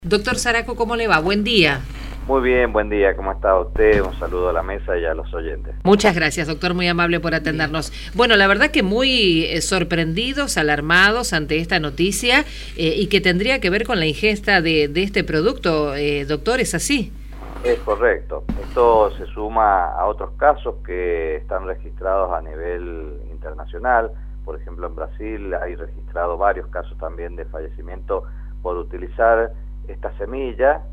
Doctor Zaraco, ¿cómo le va? Buen día. Muy bien, buen día. ¿Cómo está usted? Un saludo a la mesa y a los oyentes. Muchas gracias, doctor, muy amable por atendernos. Bueno, la verdad que muy sorprendidos, alarmados ante esta noticia y que tendría que ver con la ingesta de este producto, doctor, ¿es así? Es correcto. Esto se suma a otros casos que están registrados a nivel internacional. Por ejemplo, en Brasil hay registrado varios casos también de fallecimiento por utilizar esta semilla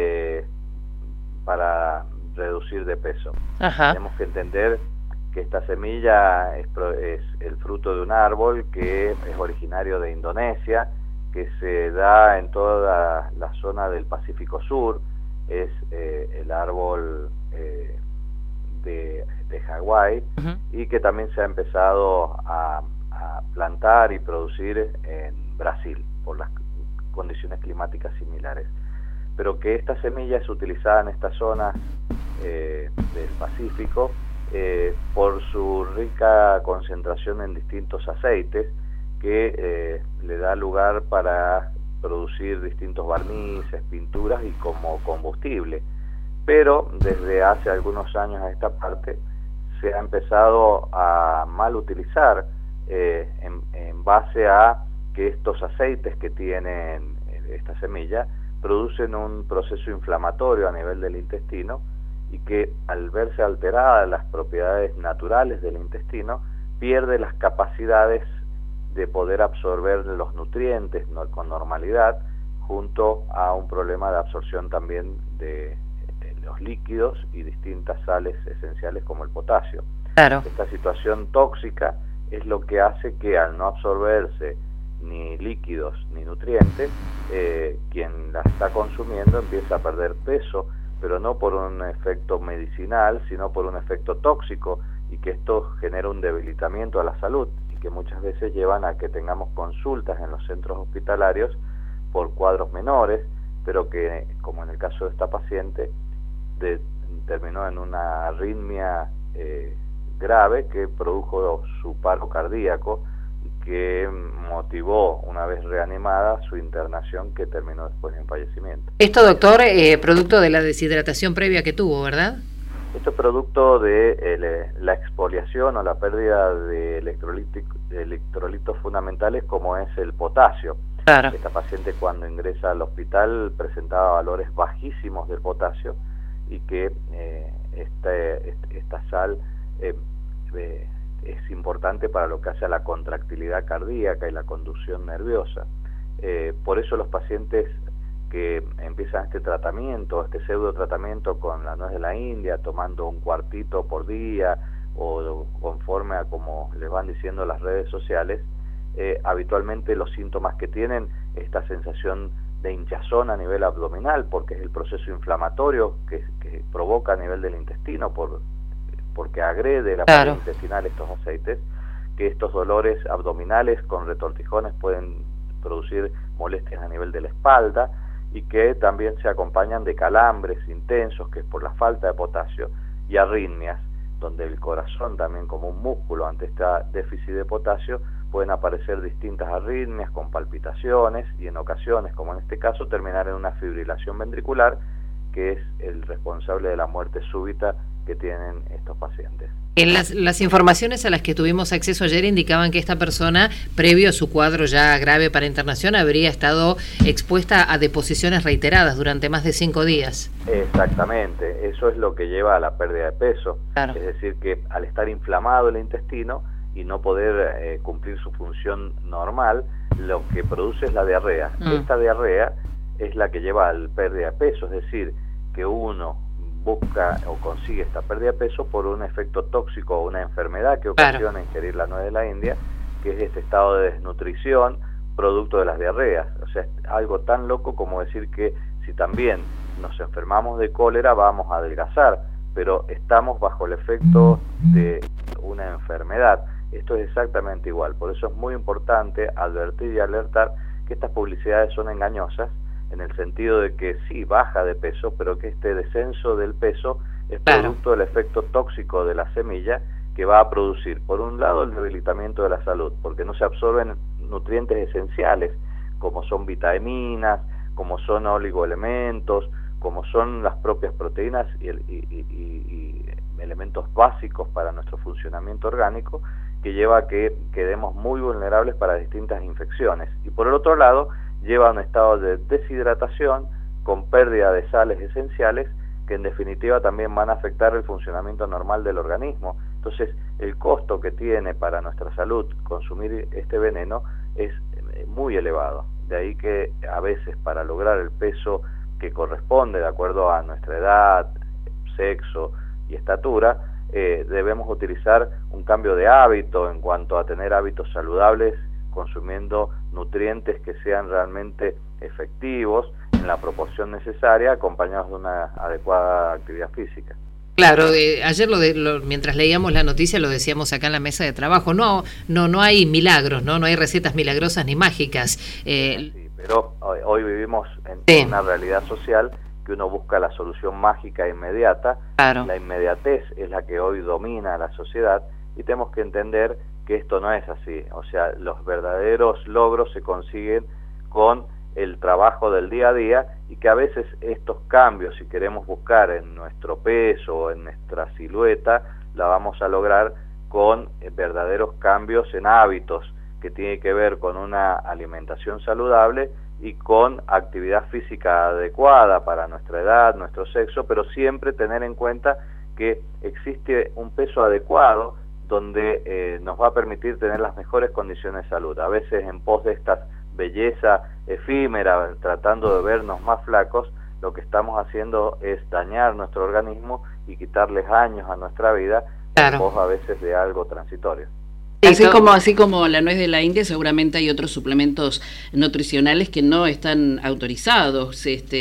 para reducir de peso. Ajá. Tenemos que entender que esta semilla es el fruto de un árbol que es originario de Indonesia, que se da en toda la zona del Pacífico Sur. Es el árbol de Hawái, y que también se ha empezado a plantar y producir en Brasil por las condiciones climáticas similares, pero que esta semilla es utilizada en estas zonas del Pacífico por su rica concentración en distintos aceites que le da lugar para producir distintos barnices, pinturas y como combustible. Pero desde hace algunos años a esta parte se ha empezado a mal utilizar en base a que estos aceites que tienen esta semilla producen un proceso inflamatorio a nivel del intestino, y que al verse alteradas las propiedades naturales del intestino, pierde las capacidades de poder absorber los nutrientes con normalidad, junto a un problema de absorción también de los líquidos y distintas sales esenciales como el potasio. Claro. Esta situación tóxica es lo que hace que, al no absorberse ni líquidos ni nutrientes, quien la está consumiendo empieza a perder peso, pero no por un efecto medicinal, sino por un efecto tóxico, y que esto genera un debilitamiento a la salud, y que muchas veces llevan a que tengamos consultas en los centros hospitalarios por cuadros menores, pero que, como en el caso de esta paciente, terminó en una arritmia grave que produjo su paro cardíaco y que motivó, una vez reanimada, su internación, que terminó después en fallecimiento. Esto, doctor, producto de la deshidratación previa que tuvo, ¿verdad? Esto es producto de la expoliación o la pérdida de electrolitos fundamentales, como es el potasio. Claro. Esta paciente, cuando ingresa al hospital, presentaba valores bajísimos de potasio, y que esta sal es importante para lo que hace a la contractilidad cardíaca y la conducción nerviosa. Por eso los pacientes que empiezan este tratamiento, este pseudo tratamiento con la nuez de la India, tomando un cuartito por día o conforme a como les van diciendo las redes sociales, habitualmente los síntomas que tienen, esta sensación de hinchazón a nivel abdominal, porque es el proceso inflamatorio que provoca a nivel del intestino, porque agrede la pared intestinal estos aceites, que estos dolores abdominales con retortijones pueden producir molestias a nivel de la espalda, y que también se acompañan de calambres intensos, que es por la falta de potasio, y arritmias, donde el corazón, también como un músculo ante este déficit de potasio, pueden aparecer distintas arritmias con palpitaciones, y en ocasiones, como en este caso, terminar en una fibrilación ventricular, que es el responsable de la muerte súbita que tienen estos pacientes. En las informaciones a las que tuvimos acceso ayer indicaban que esta persona, previo a su cuadro ya grave para internación, habría estado expuesta a deposiciones reiteradas durante más de 5 días. Exactamente, eso es lo que lleva a la pérdida de peso. Claro. Es decir, que al estar inflamado el intestino y no poder cumplir su función normal, lo que produce es la diarrea. Esta diarrea es la que lleva a la pérdida de peso, es decir, que uno busca o consigue esta pérdida de peso por un efecto tóxico o una enfermedad que ocasiona ingerir la nuez de la India, que es este estado de desnutrición producto de las diarreas. O sea, es algo tan loco como decir que si también nos enfermamos de cólera vamos a adelgazar, pero estamos bajo el efecto de una enfermedad. Esto es exactamente igual, por eso es muy importante advertir y alertar que estas publicidades son engañosas, en el sentido de que sí baja de peso, pero que este descenso del peso es producto del efecto tóxico de la semilla, que va a producir, por un lado, el debilitamiento de la salud, porque no se absorben nutrientes esenciales, como son vitaminas, como son oligoelementos, como son las propias proteínas y elementos básicos para nuestro funcionamiento orgánico, que lleva a que quedemos muy vulnerables para distintas infecciones. Y por el otro lado, lleva a un estado de deshidratación con pérdida de sales esenciales, que en definitiva también van a afectar el funcionamiento normal del organismo. Entonces, el costo que tiene para nuestra salud consumir este veneno es muy elevado. De ahí que a veces, para lograr el peso que corresponde de acuerdo a nuestra edad, sexo y estatura, debemos utilizar un cambio de hábito en cuanto a tener hábitos saludables, consumiendo nutrientes que sean realmente efectivos en la proporción necesaria, acompañados de una adecuada actividad física. Claro, ayer mientras leíamos la noticia lo decíamos acá en la mesa de trabajo, no hay milagros, no hay recetas milagrosas ni mágicas. Sí, pero hoy vivimos en una realidad social que uno busca la solución mágica e inmediata. Claro. La inmediatez es la que hoy domina a la sociedad y tenemos que entender que esto no es así. O sea, los verdaderos logros se consiguen con el trabajo del día a día, y que a veces estos cambios, si queremos buscar en nuestro peso o en nuestra silueta, la vamos a lograr con verdaderos cambios en hábitos, que tiene que ver con una alimentación saludable y con actividad física adecuada para nuestra edad, nuestro sexo, pero siempre tener en cuenta que existe un peso adecuado donde nos va a permitir tener las mejores condiciones de salud. A veces, en pos de esta belleza efímera, tratando de vernos más flacos, lo que estamos haciendo es dañar nuestro organismo y quitarles años a nuestra vida, en pos a veces de algo transitorio. Así como la nuez de la India, seguramente hay otros suplementos nutricionales que no están autorizados.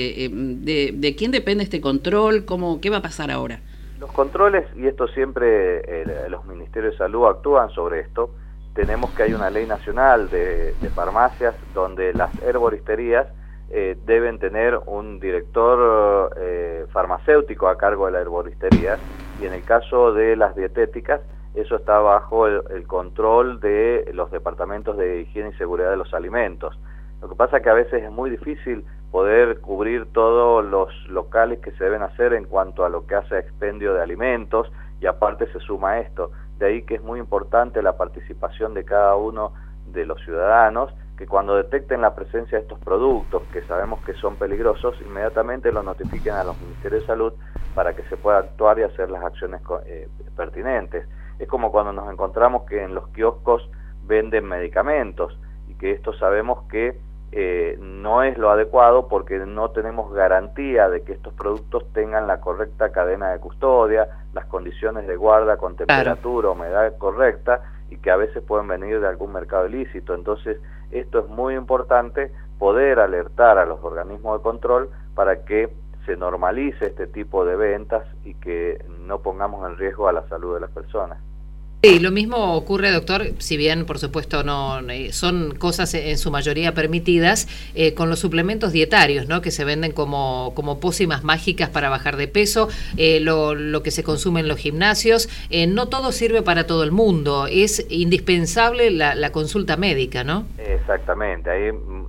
¿De quién depende este control? ¿Qué va a pasar ahora? Los controles, y esto siempre los ministerios de salud actúan sobre esto. Tenemos que hay una ley nacional de farmacias donde las herboristerías deben tener un director farmacéutico a cargo de la herboristería, y en el caso de las dietéticas, eso está bajo el control de los departamentos de higiene y seguridad de los alimentos. Lo que pasa es que a veces es muy difícil poder cubrir todos los locales que se deben hacer en cuanto a lo que hace a expendio de alimentos, y aparte se suma esto. De ahí que es muy importante la participación de cada uno de los ciudadanos, que cuando detecten la presencia de estos productos, que sabemos que son peligrosos, inmediatamente lo notifiquen a los ministerios de salud para que se pueda actuar y hacer las acciones pertinentes. Es como cuando nos encontramos que en los kioscos venden medicamentos, y que esto sabemos que no es lo adecuado, porque no tenemos garantía de que estos productos tengan la correcta cadena de custodia, las condiciones de guarda con temperatura, humedad correcta, y que a veces pueden venir de algún mercado ilícito. Entonces, esto es muy importante, poder alertar a los organismos de control para que se normalice este tipo de ventas y que no pongamos en riesgo a la salud de las personas. Sí, lo mismo ocurre, doctor, si bien por supuesto no son cosas en su mayoría permitidas, con los suplementos dietarios, ¿no? Que se venden como pócimas mágicas para bajar de peso, lo que se consume en los gimnasios. No todo sirve para todo el mundo, es indispensable la consulta médica, ¿no? Exactamente, ahí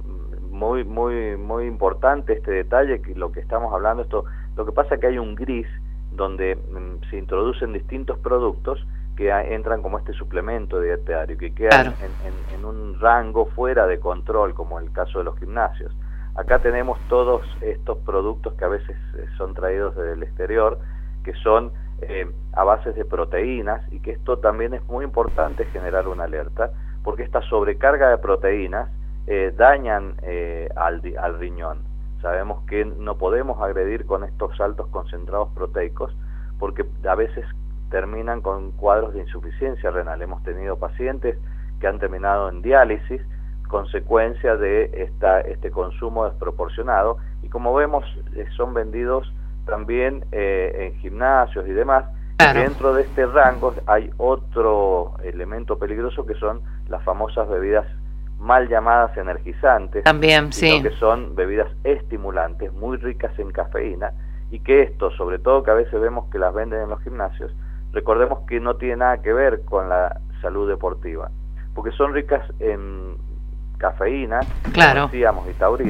muy importante este detalle, que lo que estamos hablando, lo que pasa es que hay un gris donde se introducen distintos productos que entran como este suplemento dietario, que quedan en un rango fuera de control, como el caso de los gimnasios. Acá tenemos todos estos productos que a veces son traídos desde el exterior, que son a bases de proteínas, y que esto también es muy importante generar una alerta, porque esta sobrecarga de proteínas dañan al riñón. Sabemos que no podemos agredir con estos altos concentrados proteicos, porque a veces terminan con cuadros de insuficiencia renal. Hemos tenido pacientes que han terminado en diálisis, consecuencia de este consumo desproporcionado, y como vemos son vendidos también en gimnasios y demás. Dentro de este rango hay otro elemento peligroso, que son las famosas bebidas mal llamadas energizantes, también, que son bebidas estimulantes muy ricas en cafeína, y que esto, sobre todo que a veces vemos que las venden en los gimnasios, recordemos que no tiene nada que ver con la salud deportiva, porque son ricas en cafeína, como decíamos, y taurina,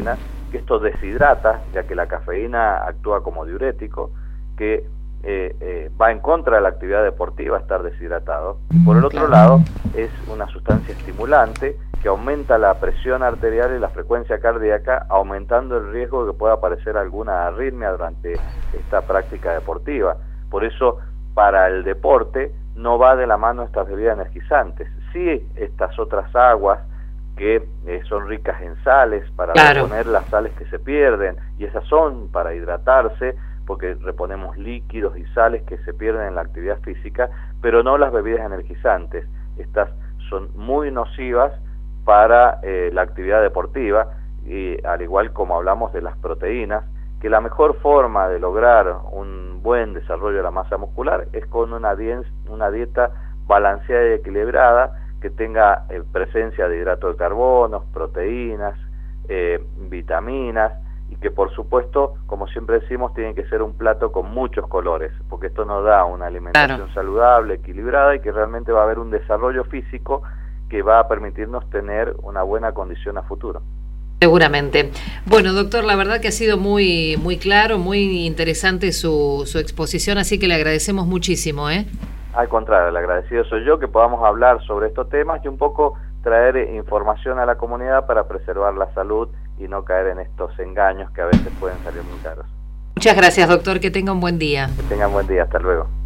que esto deshidrata, ya que la cafeína actúa como diurético, que va en contra de la actividad deportiva estar deshidratado. Por el otro lado, es una sustancia estimulante que aumenta la presión arterial y la frecuencia cardíaca, aumentando el riesgo de que pueda aparecer alguna arritmia durante esta práctica deportiva. Por eso, para el deporte no va de la mano estas bebidas energizantes. Sí, estas otras aguas que son ricas en sales para reponer las sales que se pierden, y esas son para hidratarse, porque reponemos líquidos y sales que se pierden en la actividad física, pero no las bebidas energizantes. Estas son muy nocivas para la actividad deportiva, y al igual como hablamos de las proteínas, que la mejor forma de lograr un buen desarrollo de la masa muscular es con una dieta balanceada y equilibrada, que tenga presencia de hidratos de carbono, proteínas, vitaminas, y que por supuesto, como siempre decimos, tiene que ser un plato con muchos colores, porque esto nos da una alimentación saludable, equilibrada, y que realmente va a haber un desarrollo físico que va a permitirnos tener una buena condición a futuro. Seguramente. Bueno, doctor, la verdad que ha sido muy claro, muy interesante su exposición, así que le agradecemos muchísimo, ¿eh? Al contrario, el agradecido soy yo, que podamos hablar sobre estos temas y un poco traer información a la comunidad para preservar la salud y no caer en estos engaños que a veces pueden salir muy caros. Muchas gracias, doctor, que tenga un buen día. Que tengan buen día, hasta luego.